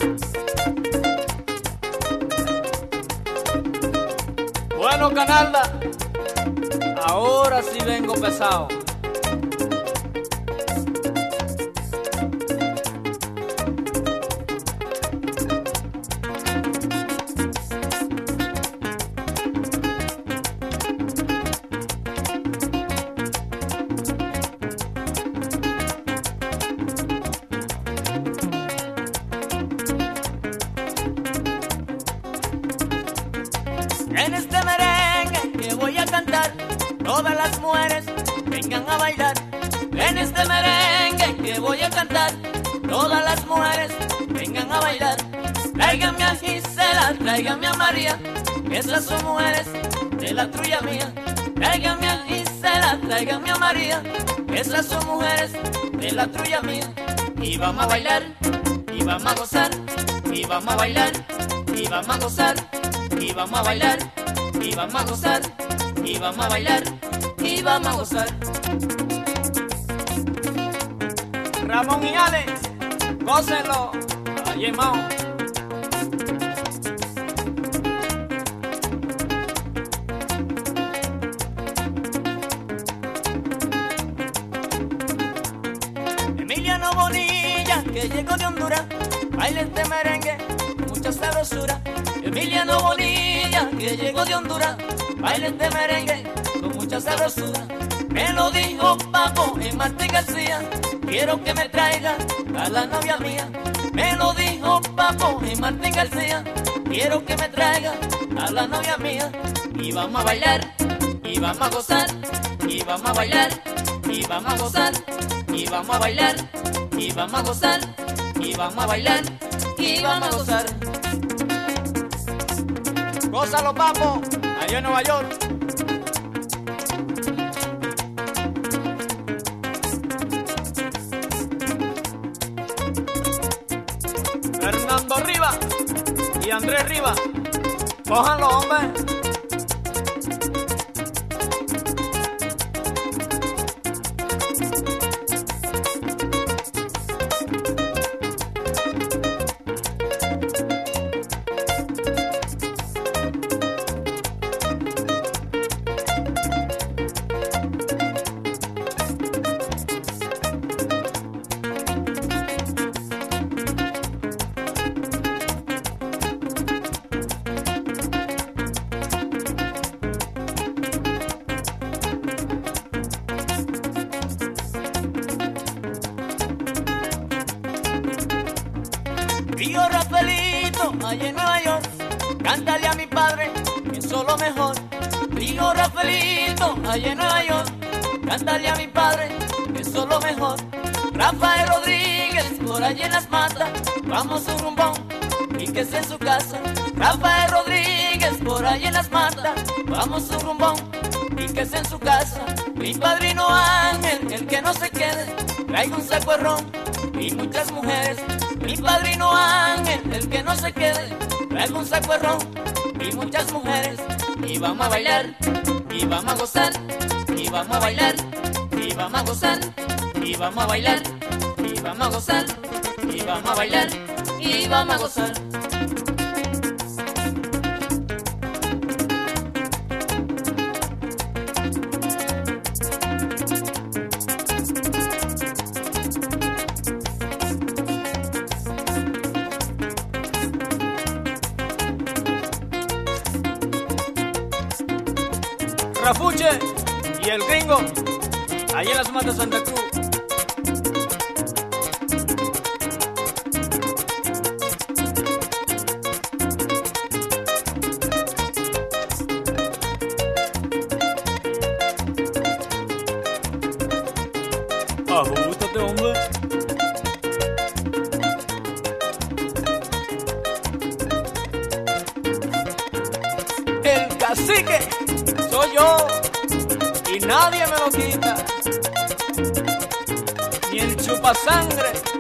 Bueno, Canalda, ahora sí vengo pesado. En este merengue que voy a cantar, todas las mujeres vengan a bailar. En este merengue que voy a cantar, todas las mujeres vengan a bailar. Tráiganme a Gisela, tráiganme a María, que esas son mujeres de la trulla mía. Tráiganme a Gisela, tráiganme a María, que esas son mujeres de la trulla mía. Y vamos a bailar, y vamos a gozar, y vamos a bailar, y vamos a gozar, y vamos a bailar, y vamos a gozar, y vamos a bailar, y vamos a gozar. Ramón y Alex, gócenlo, Ayemao. Emiliano Bonilla, que llegó de Honduras, baila este merengue con mucha sabrosura. Emiliano Bonilla, que llegó de Honduras, baila este merengue con mucha sabrosura. Me lo dijo Papo en Martín García, quiero que me traiga a la novia mía. Me lo dijo Papo en Martín García, quiero que me traiga a la novia mía. Y vamos a bailar, y vamos a gozar, y vamos a bailar, y vamos a gozar, y vamos a bailar, y vamos a gozar, y vamos a bailar, y vamos a gozar. Gózalo, papo, allá en Nueva York. Fernando Rivas y Andrés Rivas, cójanlo, hombre. Tío Rafaelito, allá en Nueva York, cántale a mi padre, que es lo mejor. Tío Rafaelito, allá en Nueva York, cántale a mi padre, que es lo mejor. Rafael Rodríguez, por allá en las matas, vamos un rumbón, y que sea en su casa. Rafael Rodríguez, por allá en las matas, vamos un rumbón, y que sea en su casa. Mi padrino Ángel, el que no se quede, traigo un saco de ron y muchas mujeres. Mi padrino Ángel, el que no se quede, traigo un saco de ron y muchas mujeres. Y vamos a bailar, y vamos a gozar, y vamos a bailar, y vamos a gozar, y vamos a bailar, y vamos a gozar, y vamos a bailar, y vamos a gozar. Rafuche y el gringo, allá en las matas Santa Cruz. Ajústate, hombre. El cacique soy yo y nadie me lo quita, ni el chupasangre